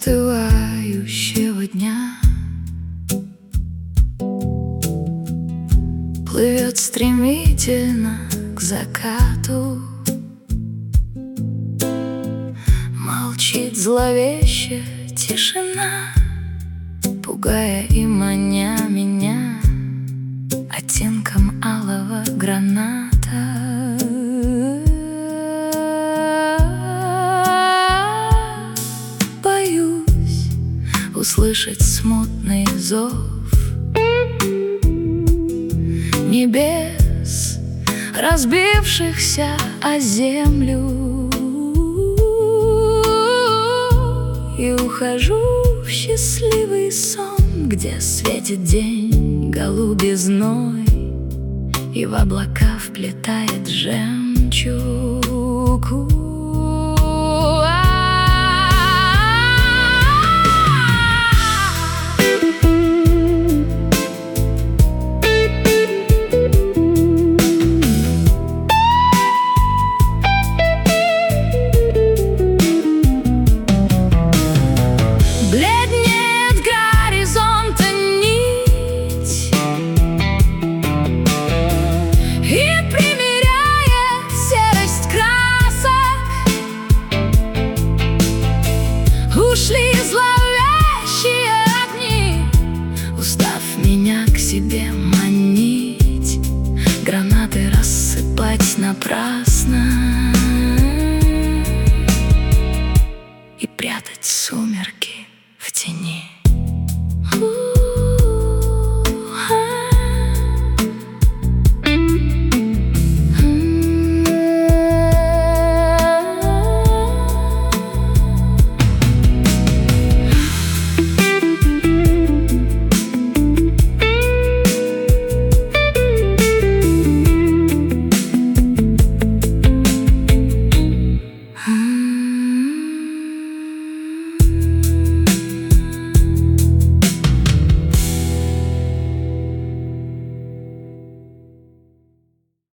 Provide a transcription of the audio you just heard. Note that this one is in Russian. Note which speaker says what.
Speaker 1: остывающего дня плывет стремительно к закату. Молчит зловеще тишина, пугая и маня меня оттенком алого граната. Боюсь услышать смутный зов небес, разбившихся о землю, и ухожу в счастливый сон, где светит день голубизной, и в облака вплетает жемчуг. Ушли зловещие огни, устав меня к себе манить, гранаты рассыпать напрасно и прятать сумерки.